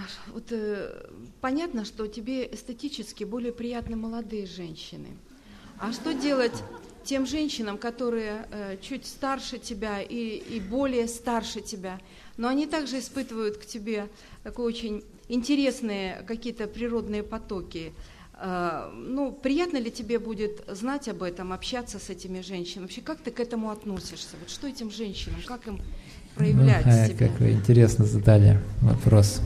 вот понятно, что тебе эстетически более приятны молодые женщины. А что делать тем женщинам, которые чуть старше тебя и более старше тебя, но они также испытывают к тебе такие очень интересные какие-то природные потоки? Приятно ли тебе будет знать об этом, общаться с этими женщинами? Вообще, как ты к этому относишься? Вот что этим женщинам, как им проявлять себя? Как вы интересно задали вопрос.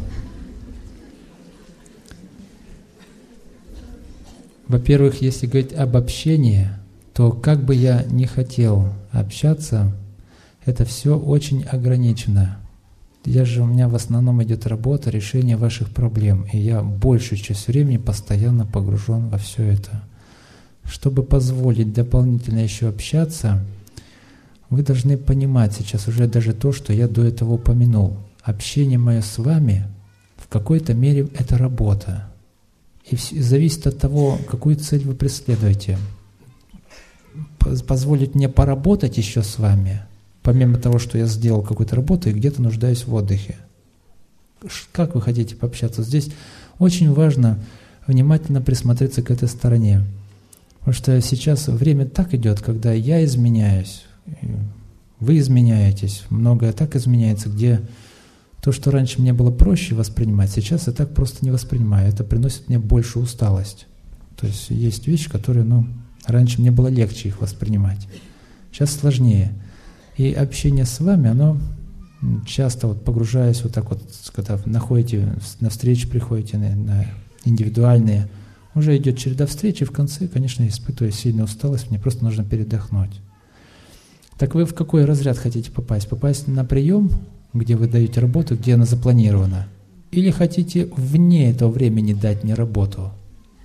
Во-первых, если говорить об общении, то как бы я ни хотел общаться, это все очень ограничено. У меня в основном идет работа, решение ваших проблем, и я большую часть времени постоянно погружен во все это. Чтобы позволить дополнительно еще общаться, вы должны понимать сейчас уже даже то, что я до этого упомянул. Общение мое с вами в какой-то мере это работа. И зависит от того, какую цель вы преследуете. Позволить мне поработать еще с вами, помимо того, что я сделал какую-то работу и где-то нуждаюсь в отдыхе. Как вы хотите пообщаться? Здесь очень важно внимательно присмотреться к этой стороне. Потому что сейчас время так идет, когда я изменяюсь, вы изменяетесь, многое так изменяется, где то, что раньше мне было проще воспринимать, сейчас я так просто не воспринимаю. Это приносит мне большую усталость. То есть есть вещи, которые, раньше мне было легче их воспринимать. Сейчас сложнее. И общение с вами, оно часто погружаясь когда находите, на встречи приходите, на индивидуальные, уже идет череда встреч, и в конце, конечно, испытываю сильную усталость, мне просто нужно передохнуть. Так вы в какой разряд хотите попасть? Попасть на прием, где вы даете работу, где она запланирована? Или хотите вне этого времени дать мне работу?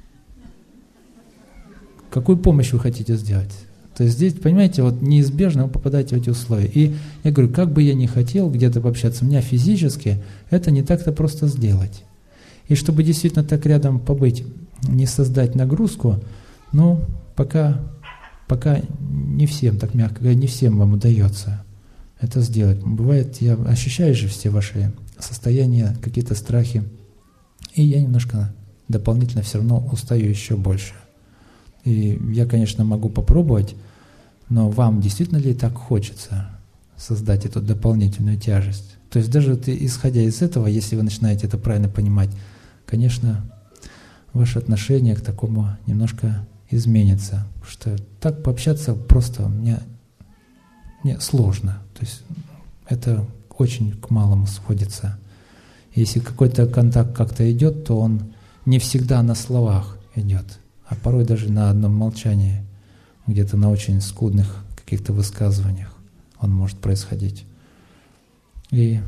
Какую помощь вы хотите сделать? То есть здесь, понимаете, неизбежно вы попадаете в эти условия. И я говорю, как бы я ни хотел где-то пообщаться, у меня физически это не так-то просто сделать. И чтобы действительно так рядом побыть, не создать нагрузку, пока не всем, так мягко говоря, не всем вам удается это сделать. Бывает, я ощущаю же все ваши состояния, какие-то страхи, и я немножко дополнительно все равно устаю еще больше. И я, конечно, могу попробовать, но вам действительно ли так хочется создать эту дополнительную тяжесть? То есть даже исходя из этого, если вы начинаете это правильно понимать, конечно, ваше отношение к такому немножко изменится. Потому что так пообщаться просто мне сложно. То есть это очень к малому сходится. Если какой-то контакт как-то идет, то он не всегда на словах идет, а порой даже на одном молчании, где-то на очень скудных каких-то высказываниях он может происходить. И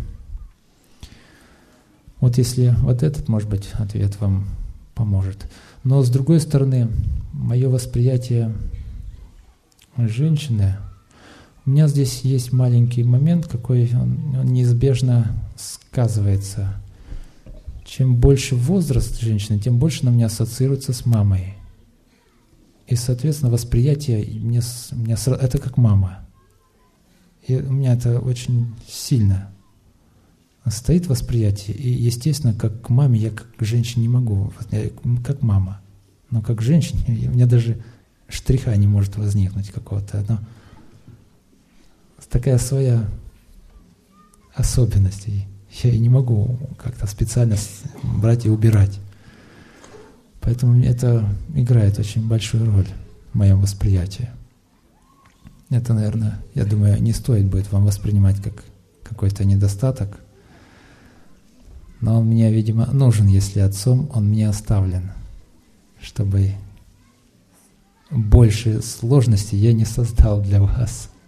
если этот, может быть, ответ вам поможет. Но с другой стороны, мое восприятие женщины, у меня здесь есть маленький момент, какой он неизбежно сказывается. Чем больше возраст женщины, тем больше она у меня ассоциируется с мамой. И, соответственно, восприятие это как мама. И у меня это очень сильно стоит восприятие. И, естественно, как к маме я как к женщине не могу, как мама. Но как к женщине у меня даже штриха не может возникнуть какого-то. Такая своя особенность. Я и не могу как-то специально брать и убирать. Поэтому это играет очень большую роль в моем восприятии. Это, наверное, я думаю, не стоит будет вам воспринимать как какой-то недостаток. Но он мне, видимо, нужен, если отцом он мне оставлен, чтобы больше сложностей я не создал для вас.